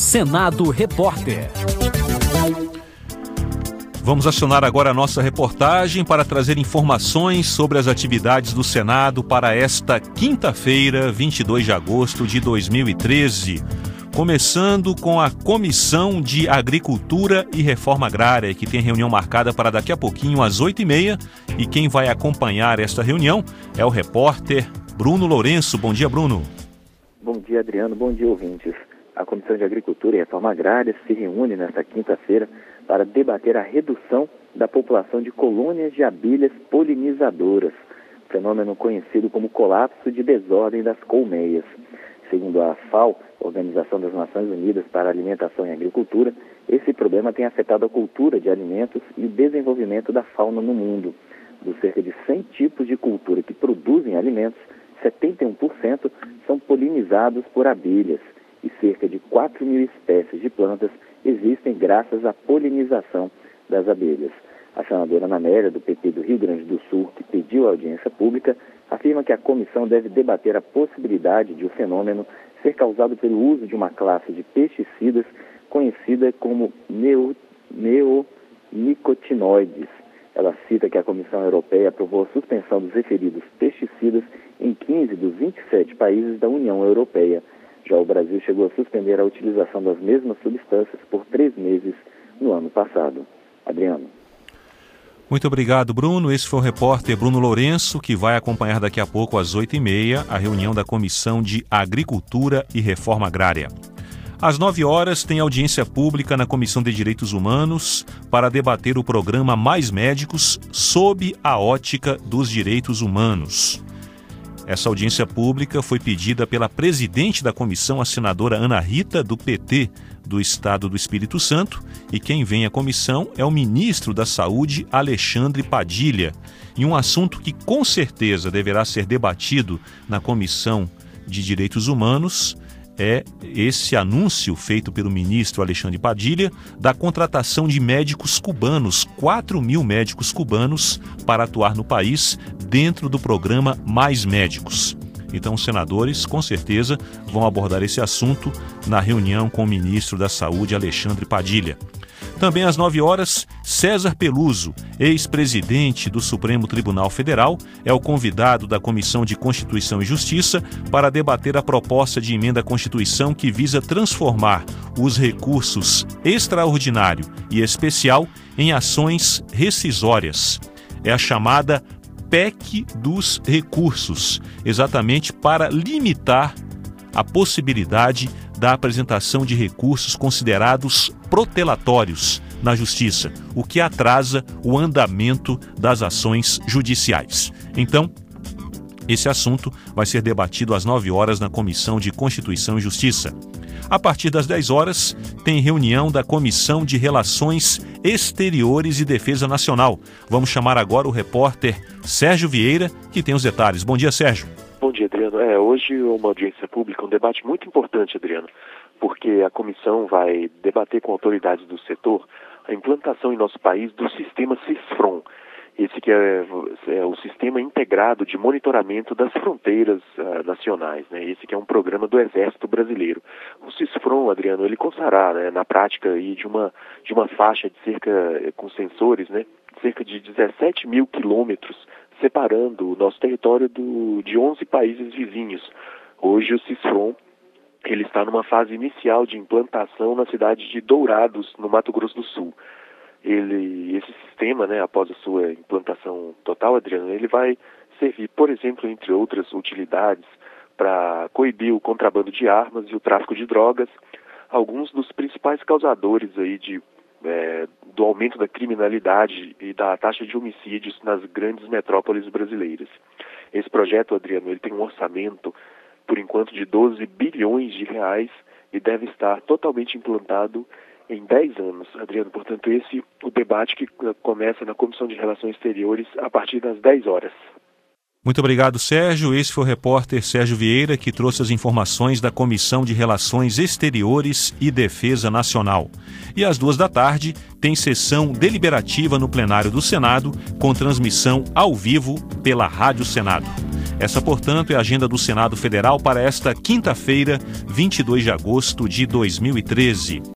Senado Repórter. Vamos acionar agora a nossa reportagem para trazer informações sobre as atividades do Senado para esta quinta-feira, 22 de agosto de 2013. Começando com a Comissão de Agricultura e Reforma Agrária, que tem reunião marcada para daqui a pouquinho, às 8h30. E quem vai acompanhar esta reunião é o repórter Bruno Lourenço. Bom dia, Bruno. Bom dia, Adriano. Bom dia, ouvintes. A Comissão de Agricultura e Reforma Agrária se reúne nesta quinta-feira para debater a redução da população de colônias de abelhas polinizadoras, fenômeno conhecido como colapso de desordem das colmeias. Segundo a FAO, Organização das Nações Unidas para a Alimentação e Agricultura, esse problema tem afetado a cultura de alimentos e o desenvolvimento da fauna no mundo. Dos cerca de 100 tipos de cultura que produzem alimentos, 71% são polinizados por abelhas e cerca de 4.000 espécies de plantas existem graças à polinização das abelhas. A senadora Ana Amélia, do PT do Rio Grande do Sul, que pediu a audiência pública, afirma que a comissão deve debater a possibilidade de o fenômeno ser causado pelo uso de uma classe de pesticidas conhecida como neonicotinoides. Ela cita que a Comissão Europeia aprovou a suspensão dos referidos pesticidas em 15 dos 27 países da União Europeia. Já o Brasil chegou a suspender a utilização das mesmas substâncias por 3 meses no ano passado. Adriano. Muito obrigado, Bruno. Esse foi o repórter Bruno Lourenço, que vai acompanhar daqui a pouco, às 8h30, a reunião da Comissão de Agricultura e Reforma Agrária. Às 9h tem audiência pública na Comissão de Direitos Humanos para debater o programa Mais Médicos sob a ótica dos direitos humanos. Essa audiência pública foi pedida pela presidente da comissão, a senadora Ana Rita, do PT do Estado do Espírito Santo, e quem vem à comissão é o ministro da Saúde, Alexandre Padilha, em um assunto que com certeza deverá ser debatido na Comissão de Direitos Humanos, é esse anúncio feito pelo ministro Alexandre Padilha da contratação de médicos cubanos, 4.000 médicos cubanos para atuar no país dentro do programa Mais Médicos. Então os senadores com certeza vão abordar esse assunto na reunião com o ministro da Saúde, Alexandre Padilha. Também às 9h, César Peluso, ex-presidente do Supremo Tribunal Federal, é o convidado da Comissão de Constituição e Justiça para debater a proposta de emenda à Constituição que visa transformar os recursos extraordinário e especial em ações rescisórias. É a chamada PEC dos recursos, exatamente para limitar a possibilidade da apresentação de recursos considerados protelatórios na Justiça, o que atrasa o andamento das ações judiciais. Então, esse assunto vai ser debatido às 9h na Comissão de Constituição e Justiça. A partir das 10h, tem reunião da Comissão de Relações Exteriores e Defesa Nacional. Vamos chamar agora o repórter Sérgio Vieira, que tem os detalhes. Bom dia, Sérgio. Bom dia, Adriano. Hoje uma audiência pública, um debate muito importante, Adriano, porque a comissão vai debater com autoridades do setor a implantação em nosso país do sistema CISFRON. Esse que é o Sistema Integrado de Monitoramento das Fronteiras Nacionais, né? Esse que é um programa do Exército Brasileiro. O CISFRON, Adriano, ele constará, né, na prática aí de uma faixa de com sensores, né, cerca de 17.000 quilômetros separando o nosso território de 11 países vizinhos. Hoje o CISFRON ele está numa fase inicial de implantação na cidade de Dourados, no Mato Grosso do Sul. Esse sistema, né, após a sua implantação total, Adriano, ele vai servir, por exemplo, entre outras utilidades, para coibir o contrabando de armas e o tráfico de drogas, alguns dos principais causadores aí do aumento da criminalidade e da taxa de homicídios nas grandes metrópoles brasileiras. Esse projeto, Adriano, ele tem um orçamento, por enquanto, de 12 bilhões de reais e deve estar totalmente implantado em 10 anos, Adriano. Portanto, esse o debate que começa na Comissão de Relações Exteriores a partir das 10h. Muito obrigado, Sérgio. Esse foi o repórter Sérgio Vieira, que trouxe as informações da Comissão de Relações Exteriores e Defesa Nacional. E às 14h tem sessão deliberativa no plenário do Senado, com transmissão ao vivo pela Rádio Senado. Essa, portanto, é a agenda do Senado Federal para esta quinta-feira, 22 de agosto de 2013.